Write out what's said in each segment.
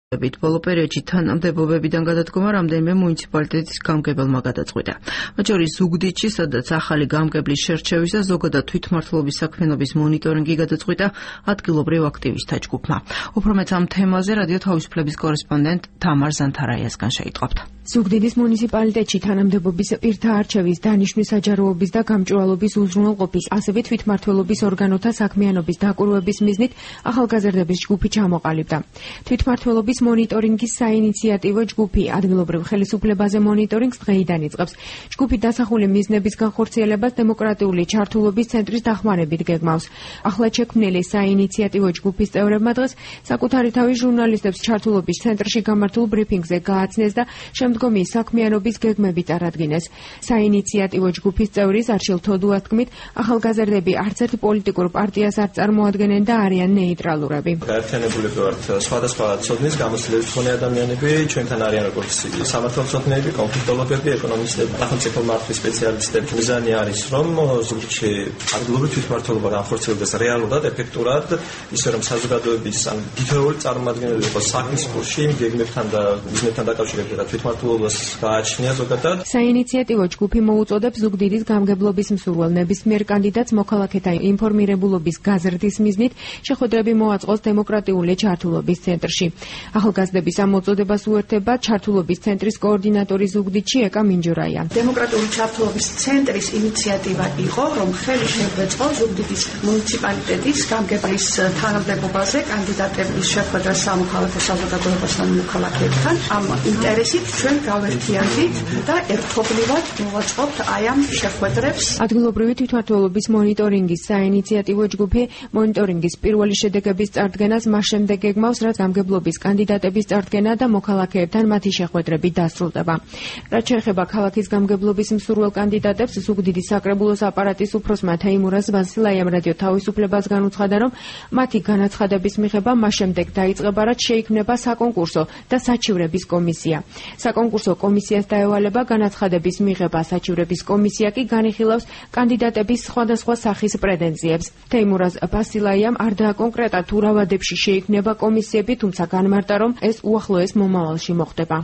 ბოლო პერიოდში თანამდებობებიდან გადადგომა რამდენიმე მუნიციპალიტეტის გამგებელმა გადაწყვიტა. მათ შორის ზუგდიდში, სადაც ახალი გამგებლის შერჩევის და ზოგადად თვითმმართველობის საქმიანობის მონიტორინგი გადაწყვიტა ადგილობრივ აქტივისტთა ჯგუფმა. Უფრო მეც ამ თემაზე რადიო თავისუფლების კორესპონდენტ თამარ ზანთარაიასგან შეიტყობთ. ზუგდიდის მუნიციპალიტეტში თანამდებობის პირთა არჩევის, დანიშვნის საჯაროობის და გამჭვირვალობის უზრუნველყოფის, ასევე თვითმმართველობის ორგანოთა საქმიანობის დაკვირვების მიზნით ახალგაზრდების ჯგუფი ჩამოყალიბდა. თვითმმართველობის მონიტორინგის საინიციატივო ჯგუფი ადგილობრივ ხელისუფლებაზე მონიტორინგს დღეიდან იწყებს. ჯგუფი დასახული მიზნების განხორციელებას დემოკრატიული ჩართულობის ცენტრის დახმარებით გეგმავს. ახლად შექმნილი საინიციატივო ჯგუფის წევრებმა დღეს საკუთარი თავის ჟურნალისტებს ჩართულობის ცენტრში გამართულ ბრიფინგზე გააცნეს და შემდგომი საქმიანობის გეგმები წარადგინეს. საინიციატივო ჯგუფის წევრის არშილ თოდუას თქმით, ახალგაზრდები არც ერთ პოლიტიკურ პარტიას არ წარმოადგენენ და არიან ნეიტრალურები. გაერთიანებული ვართ სხვადასხვა ცოდნის გამოცდილების მქონე ადამიანები, ჩვენთან არიან როგორც სამართალმცოდნეები, კონფლიქტოლოგები, ეკონომისტები, სახელმწიფო მართვის სპეციალისტები. მიზანი არის, რომ ზუგდიდში ადგილობრივი თვითმმართველობა განხორციელდეს რეალურად, ეფექტურად, ისე რომ საზოგადოების ან თითოეული წარმომადგენელი იყოს საქმის კურსში, იმ გეგმებთან და მიზნებთან დაკავშირებით თვითმმართველობას გააჩნია ზოგადად. საინიციატივო ჯგუფი მოუწოდებს ზუგდიდის გამგებლობის მსურველ ნებისმიერ კანდიდატს მოქალაქეთა ინფორმირებულობის გაზრდის მიზნით შეხვედრები მოაწყოს დემოკრატიული ჩართულობის ცენტრში. ახალგაზრდების ამ მოწოდებას უერთდება ჩართულობის ცენტრის კოორდინატორი ზუგდიდში ეკა მინჯურაია. დემოკრატიული ჩართულობის ცენტრის ინიციატივა იყო, რომ ხელი შეუწყო ზუგდიდის მუნიციპალიტეტის გამგებლის თანამდებობაზე კანდიდატების შეხვედრა სამოქალაქო საზოგადოებასთან მოქალაქეებთან. ამ ინტერესით ჩვენ გავერთიანდით და ერთობლივად მოვაწყობთ აი ამ შეხვედრებს. ადგილობრივი თვითმმართველობის მონიტორინგის საინიციატივო ჯგუფი მონიტორინგის პირველი შედეგების წარდგენას მას შემდეგ გეგმავს, რაც გამგებლობის კანდიდატების წარდგენა და მოქალაქეებთან მათი შეხვედრები დასრულდება. რაც შეეხება ქალაქის გამგებლობის მსურველ კანდიდატებს, ზუგდიდის საკრებულოს აპარატის უფროსმა თეიმურაზ ვასილაიამ რადიო თავისუფლებას განუცხადა, რომ მათი განაცხადების მიღება მას შემდეგ დაიწყება, რაც შეიქმნება საკონკურსო და საჩივრების კომისია. საკონკურსო კომისიას დაევალება განაცხადების მიღება, საჩივრების კომისია კი განიხილავს კანდიდატების სხვადასხვა სახის პრეტენზიებს. თეიმურაზ ვასილაიამ არ დააკონკრეტა თუ რა ვადებში შეიქმნება კომისიები, თუმცა განმარტა, რომ ეს უახლოეს მომავალში მოხდება.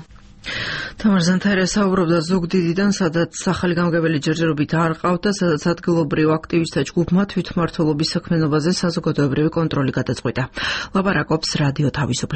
თამარ ზანთარაია საუბრობდა ზუგდიდიდან, სადაც ახალი გამგებელი ჯერჯერობით არ ყავთ და სადაც ადგილობრივ აქტივისტთა ჯგუფმა თვითმმართველობის საქმიანობაზე საზოგადოებრივი კონტროლი გადაწყვიტა. ლაპარაკობს რადიო თავისუფლება.